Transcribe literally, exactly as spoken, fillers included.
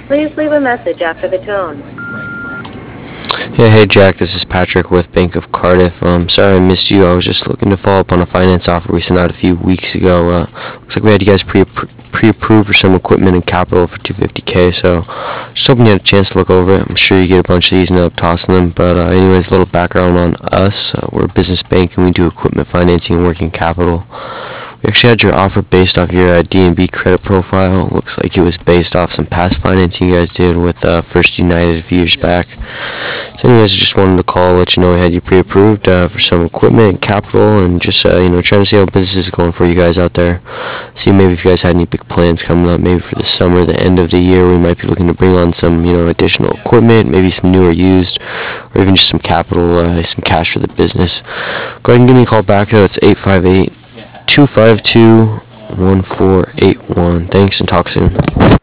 Please leave a message after the tone. Yeah, hey Jack, this is Patrick with Bank of Cardiff. Um, sorry I missed you. I was just looking to follow up on a finance offer we sent out a few weeks ago. Uh, looks like we had you guys pre pre-approved for some equipment and capital for two hundred fifty K. So, just hoping you had a chance to look over it. I'm sure you get a bunch of these and end up tossing them. But uh, anyways, a little background on us. Uh, we're a business bank and we do equipment financing and working capital. We actually had your offer based off your uh, D N B credit profile. Looks like it was based off some past financing you guys did with uh, First United a few years back. So anyways, I just wanted to call, let you know we had you pre-approved uh, for some equipment and capital, and just uh, you know trying to see how business is going for you guys out there. See maybe if you guys had any big plans coming up, maybe for the summer, the end of the year, we might be looking to bring on some you know additional equipment, maybe some new or used, or even just some capital, uh, some cash for the business. Go ahead and give me a call back though. It's eight five eight, two five two, one four eight one. Thanks and talk soon.